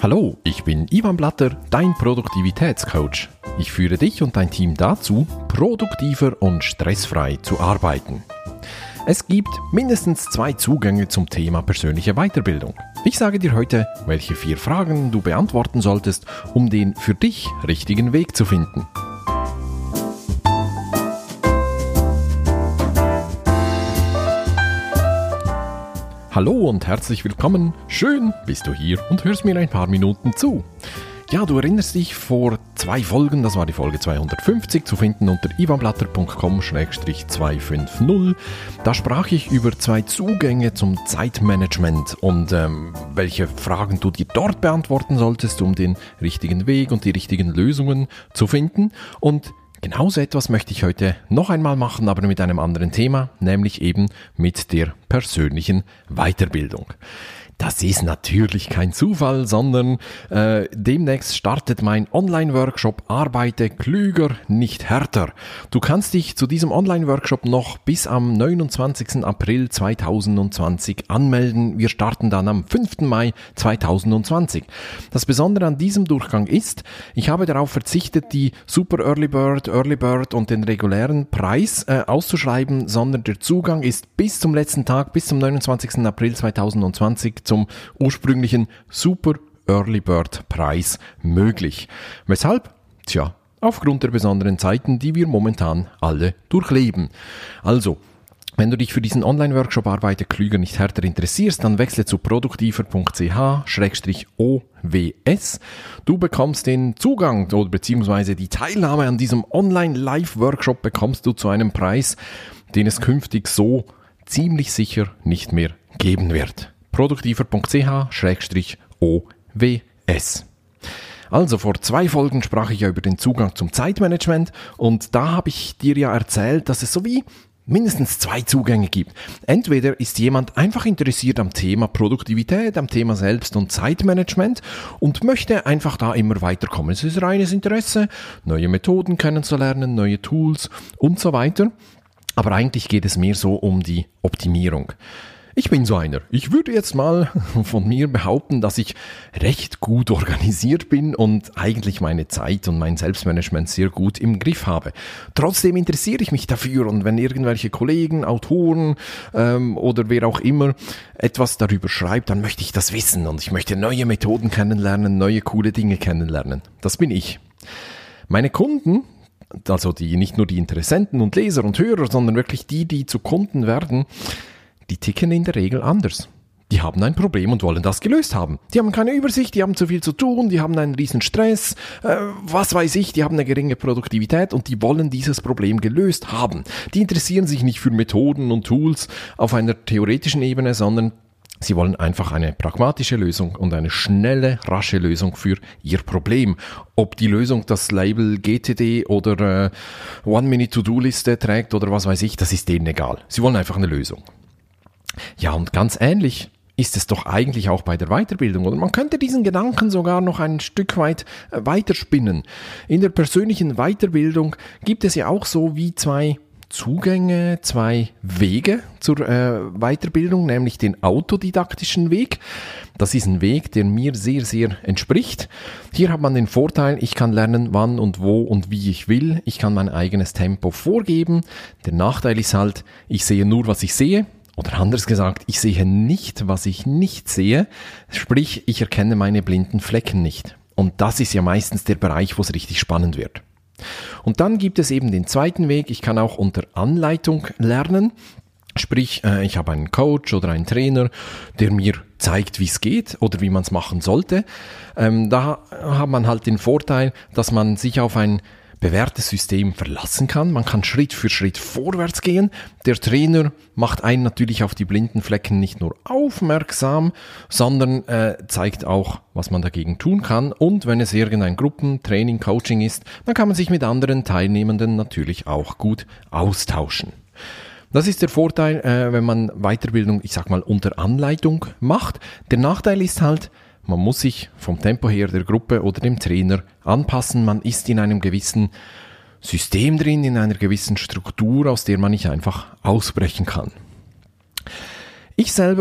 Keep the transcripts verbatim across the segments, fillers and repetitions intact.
Hallo, ich bin Ivan Blatter, dein Produktivitätscoach. Ich führe dich und dein Team dazu, produktiver und stressfrei zu arbeiten. Es gibt mindestens zwei Zugänge zum Thema persönliche Weiterbildung. Ich sage dir heute, welche vier Fragen du beantworten solltest, um den für dich richtigen Weg zu finden. Hallo und herzlich willkommen. Schön bist du hier und hörst mir ein paar Minuten zu. Ja, du erinnerst dich, vor zwei Folgen, das war die Folge zweihundertfünfzig, zu finden unter ivanblatter punkt com slash zweihundertfünfzig. Da sprach ich über zwei Zugänge zum Zeitmanagement und ähm, welche Fragen du dir dort beantworten solltest, um den richtigen Weg und die richtigen Lösungen zu finden. Und genauso etwas möchte ich heute noch einmal machen, aber mit einem anderen Thema, nämlich eben mit der persönlichen Weiterbildung. Das ist natürlich kein Zufall, sondern äh, demnächst startet mein Online-Workshop Arbeite klüger, nicht härter. Du kannst dich zu diesem Online-Workshop noch bis am neunundzwanzigsten April zweitausendzwanzig anmelden. Wir starten dann am fünften Mai zweitausendzwanzig. Das Besondere an diesem Durchgang ist, ich habe darauf verzichtet, die Super Early Bird, Early Bird und den regulären Preis äh, auszuschreiben, sondern der Zugang ist bis zum letzten Tag, bis zum neunundzwanzigsten April zweitausendzwanzig zum ursprünglichen Super Early Bird Preis möglich. Weshalb? Tja, aufgrund der besonderen Zeiten, die wir momentan alle durchleben. Also, wenn du dich für diesen Online-Workshop Arbeite klüger, nicht härter interessierst, dann wechsle zu produktiver punkt c h slash o w s. Du bekommst den Zugang oder beziehungsweise die Teilnahme an diesem Online-Live-Workshop bekommst du zu einem Preis, den es künftig so ziemlich sicher nicht mehr geben wird. produktiver punkt c h slash o w s. Also, vor zwei Folgen sprach ich ja über den Zugang zum Zeitmanagement und da habe ich dir ja erzählt, dass es so wie mindestens zwei Zugänge gibt. Entweder ist jemand einfach interessiert am Thema Produktivität, am Thema Selbst- und Zeitmanagement und möchte einfach da immer weiterkommen. Es ist reines Interesse, neue Methoden kennenzulernen, neue Tools und so weiter. Aber eigentlich geht es mehr so um die Optimierung. Ich bin so einer. Ich würde jetzt mal von mir behaupten, dass ich recht gut organisiert bin und eigentlich meine Zeit und mein Selbstmanagement sehr gut im Griff habe. Trotzdem interessiere ich mich dafür und wenn irgendwelche Kollegen, Autoren ähm, oder wer auch immer etwas darüber schreibt, dann möchte ich das wissen und ich möchte neue Methoden kennenlernen, neue coole Dinge kennenlernen. Das bin ich. Meine Kunden, also die nicht nur die Interessenten und Leser und Hörer, sondern wirklich die, die zu Kunden werden, die ticken in der Regel anders. Die haben ein Problem und wollen das gelöst haben. Die haben keine Übersicht, die haben zu viel zu tun, die haben einen riesen Stress, äh, was weiß ich, die haben eine geringe Produktivität und die wollen dieses Problem gelöst haben. Die interessieren sich nicht für Methoden und Tools auf einer theoretischen Ebene, sondern sie wollen einfach eine pragmatische Lösung und eine schnelle, rasche Lösung für ihr Problem. Ob die Lösung das Label G T D oder äh, One-Minute-To-Do-Liste trägt oder was weiß ich, das ist denen egal. Sie wollen einfach eine Lösung. Ja, und ganz ähnlich ist es doch eigentlich auch bei der Weiterbildung. Oder man könnte diesen Gedanken sogar noch ein Stück weit äh, weiterspinnen. In der persönlichen Weiterbildung gibt es ja auch so wie zwei Zugänge, zwei Wege zur äh, Weiterbildung, nämlich den autodidaktischen Weg. Das ist ein Weg, der mir sehr, sehr entspricht. Hier hat man den Vorteil, ich kann lernen, wann und wo und wie ich will. Ich kann mein eigenes Tempo vorgeben. Der Nachteil ist halt, ich sehe nur, was ich sehe. Oder anders gesagt, ich sehe nicht, was ich nicht sehe. Sprich, ich erkenne meine blinden Flecken nicht. Und das ist ja meistens der Bereich, wo es richtig spannend wird. Und dann gibt es eben den zweiten Weg. Ich kann auch unter Anleitung lernen. Sprich, ich habe einen Coach oder einen Trainer, der mir zeigt, wie es geht oder wie man es machen sollte. Da hat man halt den Vorteil, dass man sich auf ein bewährtes System verlassen kann. Man kann Schritt für Schritt vorwärts gehen. Der Trainer macht einen natürlich auf die blinden Flecken nicht nur aufmerksam, sondern äh, zeigt auch, was man dagegen tun kann. Und wenn es irgendein Gruppentraining, Coaching ist, dann kann man sich mit anderen Teilnehmenden natürlich auch gut austauschen. Das ist der Vorteil, äh, wenn man Weiterbildung, ich sag mal, unter Anleitung macht. Der Nachteil ist halt, man muss sich vom Tempo her der Gruppe oder dem Trainer anpassen. Man ist in einem gewissen System drin, in einer gewissen Struktur, aus der man nicht einfach ausbrechen kann. Ich selber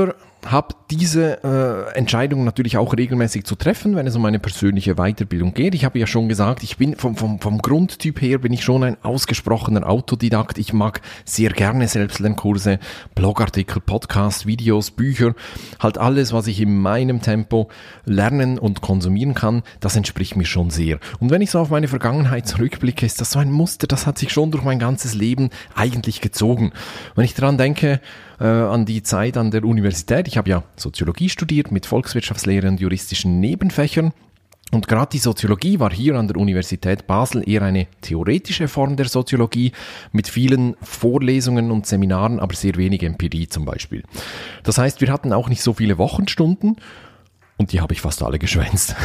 habe diese äh, Entscheidung natürlich auch regelmäßig zu treffen, wenn es um eine persönliche Weiterbildung geht. Ich habe ja schon gesagt, ich bin vom, vom, vom Grundtyp her bin ich schon ein ausgesprochener Autodidakt. Ich mag sehr gerne Selbstlernkurse, Blogartikel, Podcasts, Videos, Bücher, halt alles, was ich in meinem Tempo lernen und konsumieren kann, das entspricht mir schon sehr. Und wenn ich so auf meine Vergangenheit zurückblicke, ist das so ein Muster, das hat sich schon durch mein ganzes Leben eigentlich gezogen. Wenn ich daran denke, äh, an die Zeit an der Universität, ich habe ja Soziologie studiert mit Volkswirtschaftslehre und juristischen Nebenfächern. Und gerade die Soziologie war hier an der Universität Basel eher eine theoretische Form der Soziologie mit vielen Vorlesungen und Seminaren, aber sehr wenig Empirie zum Beispiel. Das heißt, wir hatten auch nicht so viele Wochenstunden. Und die habe ich fast alle geschwänzt.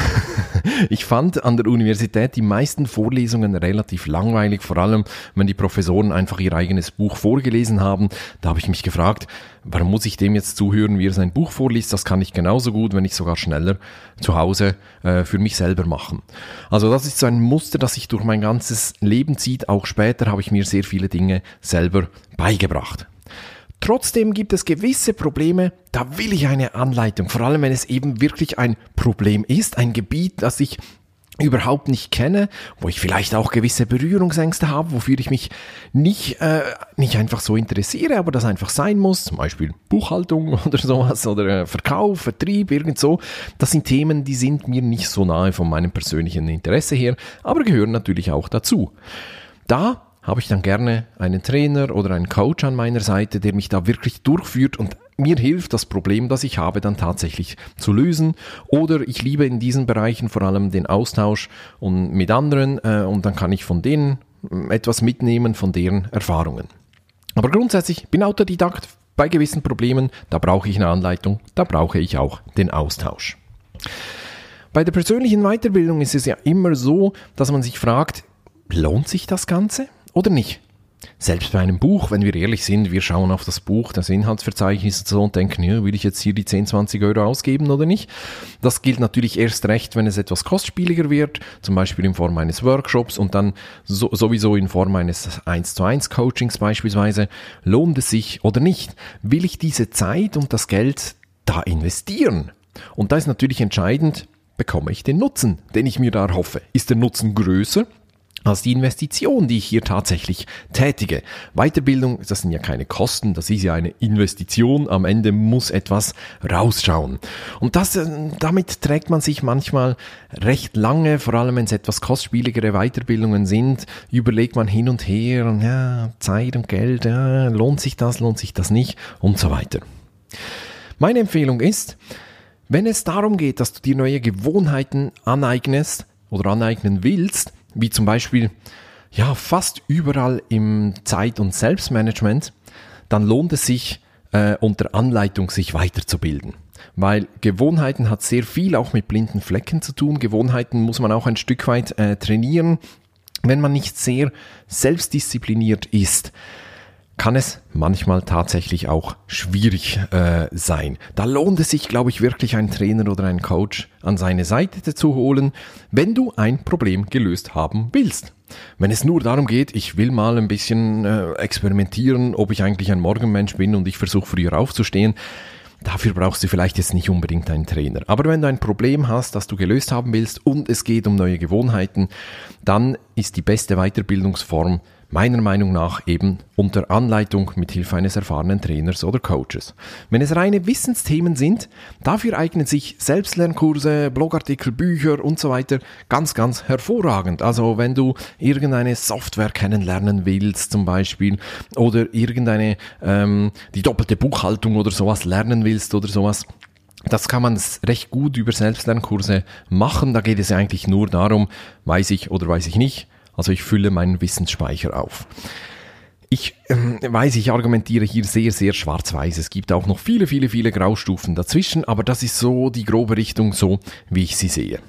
Ich fand an der Universität die meisten Vorlesungen relativ langweilig, vor allem wenn die Professoren einfach ihr eigenes Buch vorgelesen haben. Da habe ich mich gefragt, warum muss ich dem jetzt zuhören, wie er sein Buch vorliest? Das kann ich genauso gut, wenn nicht sogar schneller, zu Hause äh, für mich selber machen. Also das ist so ein Muster, das sich durch mein ganzes Leben zieht. Auch später habe ich mir sehr viele Dinge selber beigebracht. Trotzdem gibt es gewisse Probleme, da will ich eine Anleitung, vor allem wenn es eben wirklich ein Problem ist, ein Gebiet, das ich überhaupt nicht kenne, wo ich vielleicht auch gewisse Berührungsängste habe, wofür ich mich nicht, äh, nicht einfach so interessiere, aber das einfach sein muss, zum Beispiel Buchhaltung oder sowas oder Verkauf, Vertrieb, irgend so. Das sind Themen, die sind mir nicht so nahe von meinem persönlichen Interesse her, aber gehören natürlich auch dazu. Da habe ich dann gerne einen Trainer oder einen Coach an meiner Seite, der mich da wirklich durchführt und mir hilft, das Problem, das ich habe, dann tatsächlich zu lösen. Oder ich liebe in diesen Bereichen vor allem den Austausch und mit anderen äh, und dann kann ich von denen etwas mitnehmen, von deren Erfahrungen. Aber grundsätzlich bin Autodidakt bei gewissen Problemen, da brauche ich eine Anleitung, da brauche ich auch den Austausch. Bei der persönlichen Weiterbildung ist es ja immer so, dass man sich fragt, lohnt sich das Ganze? Oder nicht? Selbst bei einem Buch, wenn wir ehrlich sind, wir schauen auf das Buch, das Inhaltsverzeichnis und so und denken, ja, will ich jetzt hier die zehn, zwanzig Euro ausgeben oder nicht? Das gilt natürlich erst recht, wenn es etwas kostspieliger wird, zum Beispiel in Form eines Workshops und dann so, sowieso in Form eines eins zu eins Coachings beispielsweise. Lohnt es sich oder nicht? Will ich diese Zeit und das Geld da investieren? Und da ist natürlich entscheidend, bekomme ich den Nutzen, den ich mir da erhoffe? Ist der Nutzen größer als die Investition, die ich hier tatsächlich tätige? Weiterbildung, das sind ja keine Kosten, das ist ja eine Investition. Am Ende muss etwas rausschauen. Und das, damit trägt man sich manchmal recht lange, vor allem wenn es etwas kostspieligere Weiterbildungen sind, überlegt man hin und her und ja, Zeit und Geld, ja, lohnt sich das, lohnt sich das nicht und so weiter. Meine Empfehlung ist, wenn es darum geht, dass du dir neue Gewohnheiten aneignest oder aneignen willst, wie zum Beispiel ja fast überall im Zeit- und Selbstmanagement, dann lohnt es sich, äh, unter Anleitung sich weiterzubilden. Weil Gewohnheiten hat sehr viel auch mit blinden Flecken zu tun. Gewohnheiten muss man auch ein Stück weit äh, trainieren. Wenn man nicht sehr selbstdiszipliniert ist, kann es manchmal tatsächlich auch schwierig äh, sein. Da lohnt es sich, glaube ich, wirklich einen Trainer oder einen Coach an seine Seite zu holen, wenn du ein Problem gelöst haben willst. Wenn es nur darum geht, ich will mal ein bisschen äh, experimentieren, ob ich eigentlich ein Morgenmensch bin und ich versuche früher aufzustehen, dafür brauchst du vielleicht jetzt nicht unbedingt einen Trainer. Aber wenn du ein Problem hast, das du gelöst haben willst und es geht um neue Gewohnheiten, dann ist die beste Weiterbildungsform meiner Meinung nach eben unter Anleitung mit Hilfe eines erfahrenen Trainers oder Coaches. Wenn es reine Wissensthemen sind, dafür eignen sich Selbstlernkurse, Blogartikel, Bücher und so weiter ganz, ganz hervorragend. Also wenn du irgendeine Software kennenlernen willst zum Beispiel oder irgendeine, ähm, die doppelte Buchhaltung oder sowas lernen willst oder sowas, das kann man recht gut über Selbstlernkurse machen. Da geht es ja eigentlich nur darum, weiß ich oder weiß ich nicht. Also ich fülle meinen Wissensspeicher auf. Ich ähm, weiß, ich argumentiere hier sehr, sehr schwarz-weiß. Es gibt auch noch viele, viele, viele Graustufen dazwischen, aber das ist so die grobe Richtung, so wie ich sie sehe.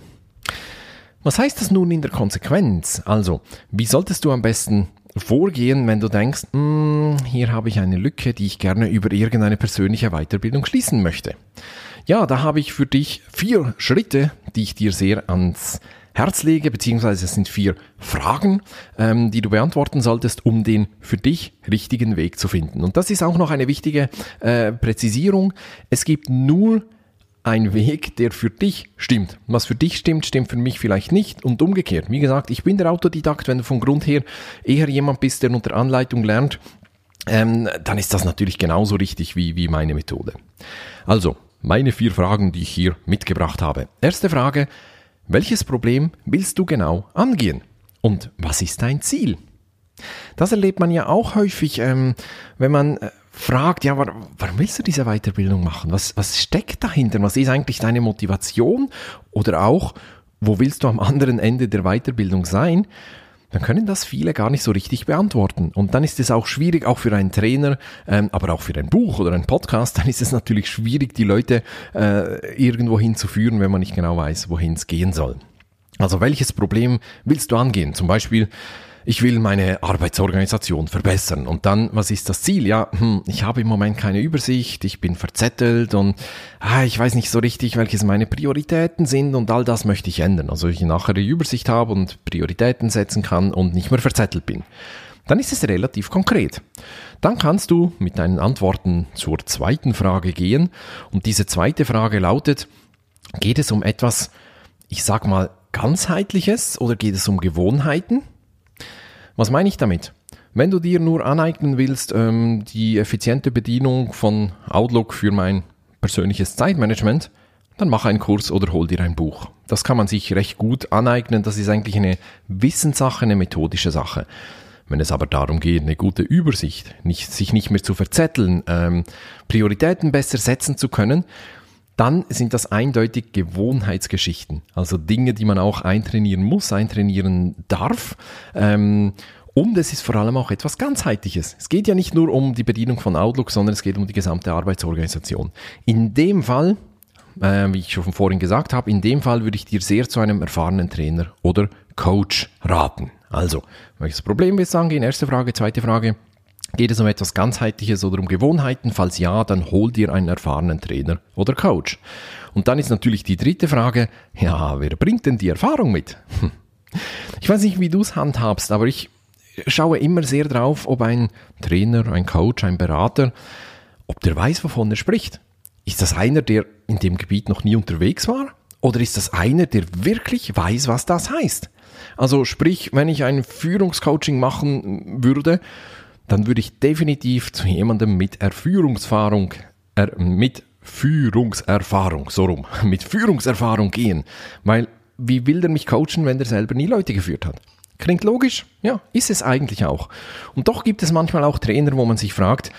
Was heißt das nun in der Konsequenz? Also, wie solltest du am besten vorgehen, wenn du denkst, hier habe ich eine Lücke, die ich gerne über irgendeine persönliche Weiterbildung schließen möchte? Ja, da habe ich für dich vier Schritte, die ich dir sehr ans Herz lege, beziehungsweise es sind vier Fragen, ähm, die du beantworten solltest, um den für dich richtigen Weg zu finden. Und das ist auch noch eine wichtige äh, Präzisierung. Es gibt nur ein Weg, der für dich stimmt. Was für dich stimmt, stimmt für mich vielleicht nicht und umgekehrt. Wie gesagt, ich bin der Autodidakt. Wenn du von Grund her eher jemand bist, der unter Anleitung lernt, ähm, dann ist das natürlich genauso richtig wie, wie meine Methode. Also, meine vier Fragen, die ich hier mitgebracht habe. Erste Frage: Welches Problem willst du genau angehen? Und was ist dein Ziel? Das erlebt man ja auch häufig, ähm, wenn man äh, fragt, ja, warum, warum willst du diese Weiterbildung machen? Was, was steckt dahinter? Was ist eigentlich deine Motivation? Oder auch, wo willst du am anderen Ende der Weiterbildung sein? Dann können das viele gar nicht so richtig beantworten. Und dann ist es auch schwierig, auch für einen Trainer, ähm, aber auch für ein Buch oder einen Podcast, dann ist es natürlich schwierig, die Leute äh, irgendwo hinzuführen, wenn man nicht genau weiß, wohin es gehen soll. Also welches Problem willst du angehen? Zum Beispiel, ich will meine Arbeitsorganisation verbessern. Und dann, was ist das Ziel? Ja, hm, ich habe im Moment keine Übersicht, ich bin verzettelt und ah, ich weiß nicht so richtig, welches meine Prioritäten sind und all das möchte ich ändern. Also ich nachher die Übersicht habe und Prioritäten setzen kann und nicht mehr verzettelt bin. Dann ist es relativ konkret. Dann kannst du mit deinen Antworten zur zweiten Frage gehen. Und diese zweite Frage lautet: Geht es um etwas, ich sag mal, ganzheitliches oder geht es um Gewohnheiten? Was meine ich damit? Wenn du dir nur aneignen willst, ähm, die effiziente Bedienung von Outlook für mein persönliches Zeitmanagement, dann mach einen Kurs oder hol dir ein Buch. Das kann man sich recht gut aneignen. Das ist eigentlich eine Wissenssache, eine methodische Sache. Wenn es aber darum geht, eine gute Übersicht, nicht, sich nicht mehr zu verzetteln, ähm, Prioritäten besser setzen zu können, dann sind das eindeutig Gewohnheitsgeschichten. Also Dinge, die man auch eintrainieren muss, eintrainieren darf. Ähm, und es ist vor allem auch etwas Ganzheitliches. Es geht ja nicht nur um die Bedienung von Outlook, sondern es geht um die gesamte Arbeitsorganisation. In dem Fall, äh, wie ich schon vorhin gesagt habe, in dem Fall würde ich dir sehr zu einem erfahrenen Trainer oder Coach raten. Also, welches Problem willst du angehen? Erste Frage, zweite Frage. Geht es um etwas Ganzheitliches oder um Gewohnheiten? Falls ja, dann hol dir einen erfahrenen Trainer oder Coach. Und dann ist natürlich die dritte Frage, ja, wer bringt denn die Erfahrung mit? Ich weiß nicht, wie du es handhabst, aber ich schaue immer sehr drauf, ob ein Trainer, ein Coach, ein Berater, ob der weiß, wovon er spricht. Ist das einer, der in dem Gebiet noch nie unterwegs war? Oder ist das einer, der wirklich weiß, was das heißt? Also sprich, wenn ich ein Führungscoaching machen würde, dann würde ich definitiv zu jemandem mit Erführungserfahrung, er, mit Führungserfahrung, so rum, mit Führungserfahrung gehen. Weil, wie will der mich coachen, wenn der selber nie Leute geführt hat? Klingt logisch? Ja, ist es eigentlich auch. Und doch gibt es manchmal auch Trainer, wo man sich fragt,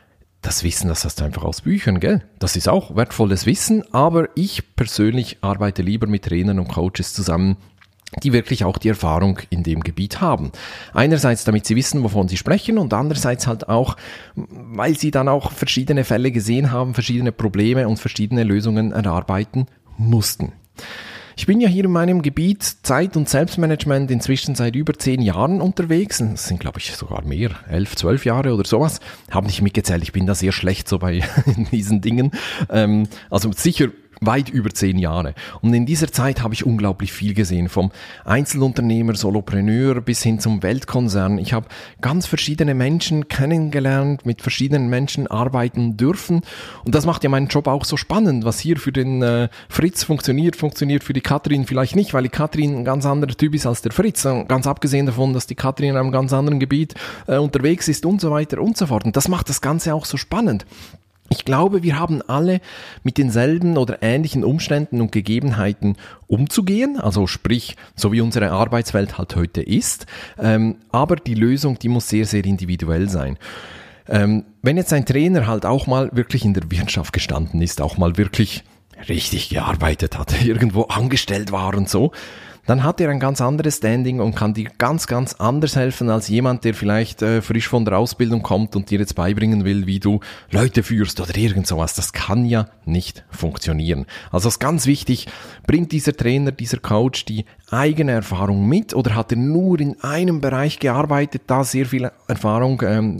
das Wissen, das hast du einfach aus Büchern, gell? Das ist auch wertvolles Wissen, aber ich persönlich arbeite lieber mit Trainern und Coaches zusammen, die wirklich auch die Erfahrung in dem Gebiet haben. Einerseits, damit sie wissen, wovon sie sprechen, und andererseits halt auch, weil sie dann auch verschiedene Fälle gesehen haben, verschiedene Probleme und verschiedene Lösungen erarbeiten mussten. Ich bin ja hier in meinem Gebiet Zeit- und Selbstmanagement inzwischen seit über zehn Jahren unterwegs. Das sind, glaube ich, sogar mehr, elf, zwölf Jahre oder sowas. Habe nicht mitgezählt, ich bin da sehr schlecht so bei diesen Dingen. Ähm, also sicher weit über zehn Jahre. Und in dieser Zeit habe ich unglaublich viel gesehen, vom Einzelunternehmer, Solopreneur bis hin zum Weltkonzern. Ich habe ganz verschiedene Menschen kennengelernt, mit verschiedenen Menschen arbeiten dürfen. Und das macht ja meinen Job auch so spannend. Was hier für den äh, Fritz funktioniert, funktioniert für die Katrin vielleicht nicht, weil die Katrin ein ganz anderer Typ ist als der Fritz. Ganz abgesehen davon, dass die Katrin in einem ganz anderen Gebiet äh, unterwegs ist und so weiter und so fort. Und das macht das Ganze auch so spannend. Ich glaube, wir haben alle mit denselben oder ähnlichen Umständen und Gegebenheiten umzugehen, also sprich, so wie unsere Arbeitswelt halt heute ist, ähm, aber die Lösung, die muss sehr, sehr individuell sein. Ähm, wenn jetzt ein Trainer halt auch mal wirklich in der Wirtschaft gestanden ist, auch mal wirklich richtig gearbeitet hat, irgendwo angestellt war und so, dann hat er ein ganz anderes Standing und kann dir ganz, ganz anders helfen als jemand, der vielleicht äh, frisch von der Ausbildung kommt und dir jetzt beibringen will, wie du Leute führst oder irgend sowas. Das kann ja nicht funktionieren. Also es ist ganz wichtig, bringt dieser Trainer, dieser Coach die eigene Erfahrung mit oder hat er nur in einem Bereich gearbeitet, da sehr viel Erfahrung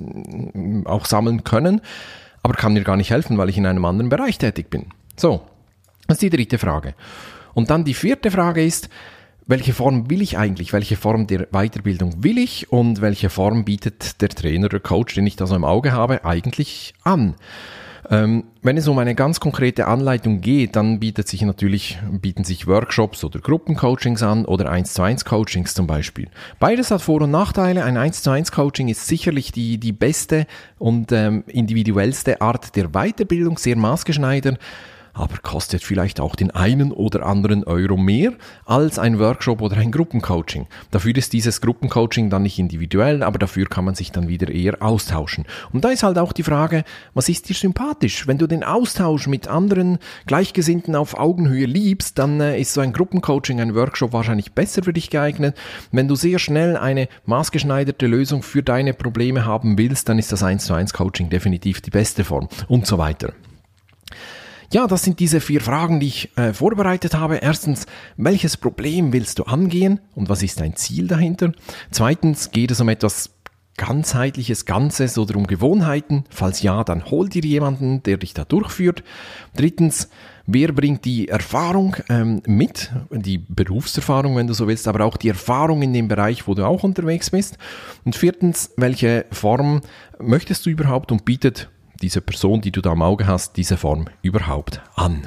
ähm, auch sammeln können, aber kann mir gar nicht helfen, weil ich in einem anderen Bereich tätig bin. So, das ist die dritte Frage. Und dann die vierte Frage ist, welche Form will ich eigentlich, welche Form der Weiterbildung will ich und welche Form bietet der Trainer, der Coach, den ich da so im Auge habe, eigentlich an. Ähm, wenn es um eine ganz konkrete Anleitung geht, dann bietet sich natürlich, bieten sich Workshops oder Gruppencoachings an oder eins zu eins Coachings zum Beispiel. Beides hat Vor- und Nachteile. Ein eins zu eins Coaching ist sicherlich die, die beste und ähm, individuellste Art der Weiterbildung, sehr maßgeschneidert, aber kostet vielleicht auch den einen oder anderen Euro mehr als ein Workshop oder ein Gruppencoaching. Dafür ist dieses Gruppencoaching dann nicht individuell, aber dafür kann man sich dann wieder eher austauschen. Und da ist halt auch die Frage, was ist dir sympathisch? Wenn du den Austausch mit anderen Gleichgesinnten auf Augenhöhe liebst, dann äh, ist so ein Gruppencoaching, ein Workshop wahrscheinlich besser für dich geeignet. Wenn du sehr schnell eine maßgeschneiderte Lösung für deine Probleme haben willst, dann ist das eins zu eins Coaching definitiv die beste Form und so weiter. Ja, das sind diese vier Fragen, die ich äh, vorbereitet habe. Erstens, welches Problem willst du angehen und was ist dein Ziel dahinter? Zweitens, geht es um etwas ganzheitliches, Ganzes oder um Gewohnheiten? Falls ja, dann hol dir jemanden, der dich da durchführt. Drittens, wer bringt die Erfahrung ähm, mit, die Berufserfahrung, wenn du so willst, aber auch die Erfahrung in dem Bereich, wo du auch unterwegs bist? Und viertens, welche Form möchtest du überhaupt und bietet diese Person, die du da im Auge hast, diese Form überhaupt an?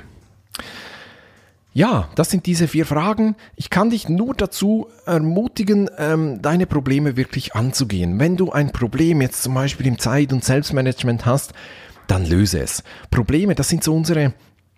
Ja, das sind diese vier Fragen. Ich kann dich nur dazu ermutigen, ähm, deine Probleme wirklich anzugehen. Wenn du ein Problem jetzt zum Beispiel im Zeit- und Selbstmanagement hast, dann löse es. Probleme, das sind so unsere,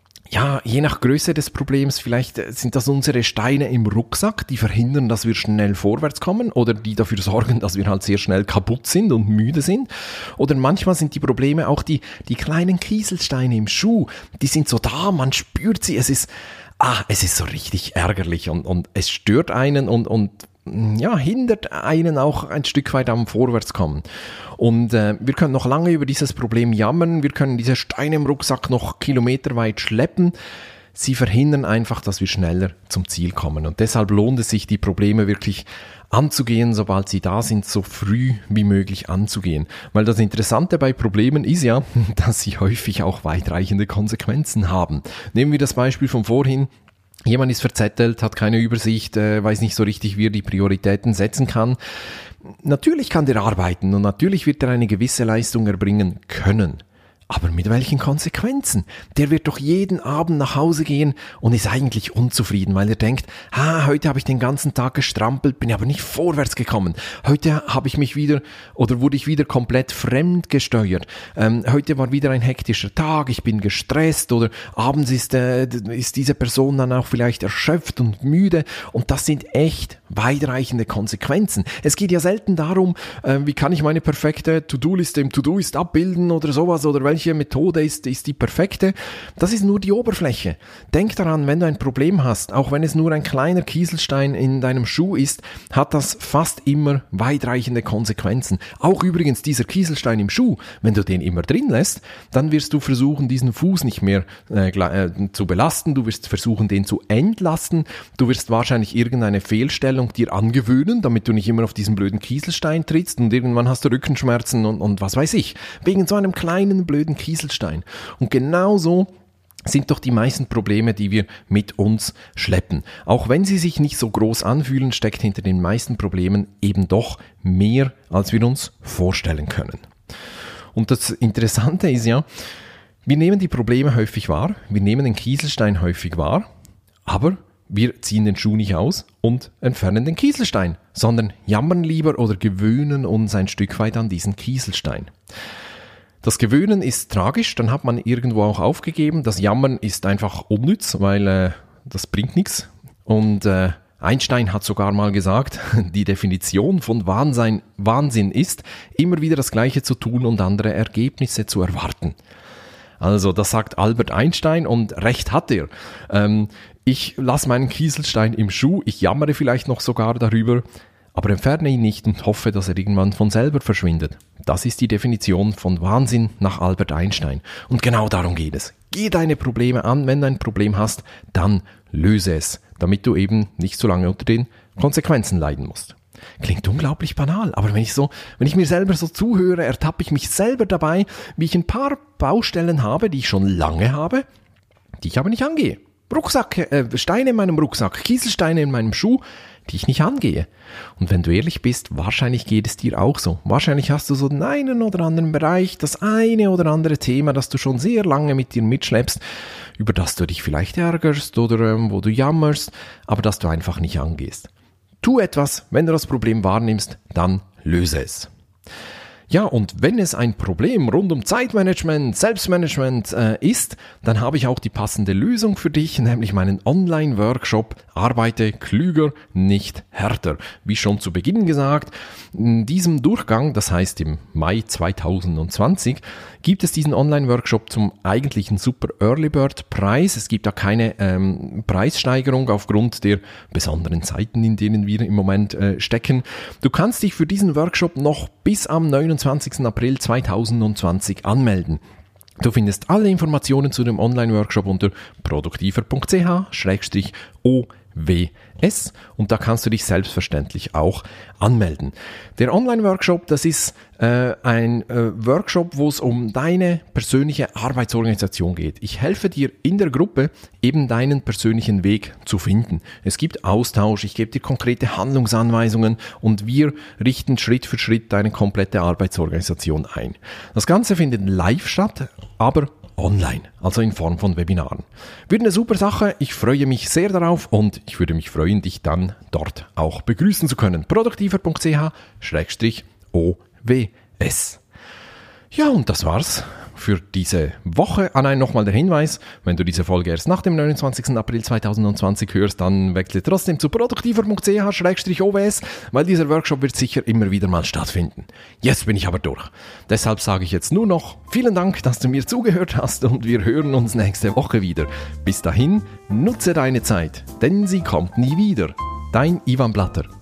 ja, je nach Größe des Problems, vielleicht sind das unsere Steine im Rucksack, die verhindern, dass wir schnell vorwärts kommen oder die dafür sorgen, dass wir halt sehr schnell kaputt sind und müde sind. Oder manchmal sind die Probleme auch die, die kleinen Kieselsteine im Schuh, die sind so da, man spürt sie, es ist, ah, es ist so richtig ärgerlich und, und es stört einen und, und ja, hindert einen auch ein Stück weit am Vorwärtskommen. Und äh, wir können noch lange über dieses Problem jammern, wir können diese Steine im Rucksack noch kilometerweit schleppen. Sie verhindern einfach, dass wir schneller zum Ziel kommen. Und deshalb lohnt es sich, die Probleme wirklich anzugehen, sobald sie da sind, so früh wie möglich anzugehen. Weil das Interessante bei Problemen ist ja, dass sie häufig auch weitreichende Konsequenzen haben. Nehmen wir das Beispiel von vorhin. Jemand ist verzettelt, hat keine Übersicht, äh, weiß nicht so richtig, wie er die Prioritäten setzen kann. Natürlich kann der arbeiten und natürlich wird er eine gewisse Leistung erbringen können. Aber mit welchen Konsequenzen? Der wird doch jeden Abend nach Hause gehen und ist eigentlich unzufrieden, weil er denkt, ah, heute habe ich den ganzen Tag gestrampelt, bin aber nicht vorwärts gekommen. Heute habe ich mich wieder oder wurde ich wieder komplett fremd gesteuert. Ähm, heute war wieder ein hektischer Tag, ich bin gestresst oder abends ist, äh, ist diese Person dann auch vielleicht erschöpft und müde und das sind echt weitreichende Konsequenzen. Es geht ja selten darum, äh, wie kann ich meine perfekte To-Do-Liste im To-Do-Ist abbilden oder sowas oder welche Welche Methode ist, ist die perfekte? Das ist nur die Oberfläche. Denk daran, wenn du ein Problem hast, auch wenn es nur ein kleiner Kieselstein in deinem Schuh ist, hat das fast immer weitreichende Konsequenzen. Auch übrigens dieser Kieselstein im Schuh, wenn du den immer drin lässt, dann wirst du versuchen, diesen Fuß nicht mehr äh, zu belasten, du wirst versuchen, den zu entlasten, du wirst wahrscheinlich irgendeine Fehlstellung dir angewöhnen, damit du nicht immer auf diesen blöden Kieselstein trittst und irgendwann hast du Rückenschmerzen und, und was weiß ich, wegen so einem kleinen blöden Kieselstein. Und genauso sind doch die meisten Probleme, die wir mit uns schleppen. Auch wenn sie sich nicht so groß anfühlen, steckt hinter den meisten Problemen eben doch mehr, als wir uns vorstellen können. Und das Interessante ist ja, wir nehmen die Probleme häufig wahr, wir nehmen den Kieselstein häufig wahr, aber wir ziehen den Schuh nicht aus und entfernen den Kieselstein, sondern jammern lieber oder gewöhnen uns ein Stück weit an diesen Kieselstein. Das Gewöhnen ist tragisch, dann hat man irgendwo auch aufgegeben. Das Jammern ist einfach unnütz, weil äh, das bringt nichts. Und äh, Einstein hat sogar mal gesagt, die Definition von Wahnsinn, Wahnsinn ist, immer wieder das Gleiche zu tun und andere Ergebnisse zu erwarten. Also das sagt Albert Einstein und recht hat er. Ähm, ich lasse meinen Kieselstein im Schuh, ich jammere vielleicht noch sogar darüber, aber entferne ihn nicht und hoffe, dass er irgendwann von selber verschwindet. Das ist die Definition von Wahnsinn nach Albert Einstein. Und genau darum geht es. Geh deine Probleme an, wenn du ein Problem hast, dann löse es, damit du eben nicht so lange unter den Konsequenzen leiden musst. Klingt unglaublich banal, aber wenn ich so, wenn ich mir selber so zuhöre, ertappe ich mich selber dabei, wie ich ein paar Baustellen habe, die ich schon lange habe, die ich aber nicht angehe. Rucksack, äh, Steine in meinem Rucksack, Kieselsteine in meinem Schuh, die ich nicht angehe. Und wenn du ehrlich bist, wahrscheinlich geht es dir auch so. Wahrscheinlich hast du so den einen oder anderen Bereich, das eine oder andere Thema, das du schon sehr lange mit dir mitschleppst, über das du dich vielleicht ärgerst oder ähm, wo du jammerst, aber das du einfach nicht angehst. Tu etwas, wenn du das Problem wahrnimmst, dann löse es. Ja, und wenn es ein Problem rund um Zeitmanagement, Selbstmanagement äh, ist, dann habe ich auch die passende Lösung für dich, nämlich meinen Online-Workshop Arbeite klüger, nicht härter. Wie schon zu Beginn gesagt, in diesem Durchgang, das heißt im Mai zwanzig zwanzig, gibt es diesen Online-Workshop zum eigentlichen Super Early Bird Preis. Es gibt da keine ähm, Preissteigerung aufgrund der besonderen Zeiten, in denen wir im Moment äh, stecken. Du kannst dich für diesen Workshop noch bis am neunundzwanzigsten April zweitausendzwanzig anmelden. Du findest alle Informationen zu dem Online-Workshop unter produktiver punkt c h slash o w s und da kannst du dich selbstverständlich auch anmelden. Der Online-Workshop, das ist äh, ein äh, Workshop, wo es um deine persönliche Arbeitsorganisation geht. Ich helfe dir in der Gruppe eben deinen persönlichen Weg zu finden. Es gibt Austausch, ich gebe dir konkrete Handlungsanweisungen und wir richten Schritt für Schritt deine komplette Arbeitsorganisation ein. Das Ganze findet live statt, aber online, also in Form von Webinaren. Wird eine super Sache, ich freue mich sehr darauf und ich würde mich freuen, dich dann dort auch begrüßen zu können. produktiver punkt c h slash o w s. Ja, und das war's für diese Woche. Ah nein, nochmal der Hinweis, wenn du diese Folge erst nach dem neunundzwanzigsten April zweitausendzwanzig hörst, dann wechsle trotzdem zu produktiver punkt c h slash o w s, weil dieser Workshop wird sicher immer wieder mal stattfinden. Jetzt bin ich aber durch. Deshalb sage ich jetzt nur noch vielen Dank, dass du mir zugehört hast und wir hören uns nächste Woche wieder. Bis dahin, nutze deine Zeit, denn sie kommt nie wieder. Dein Ivan Blatter.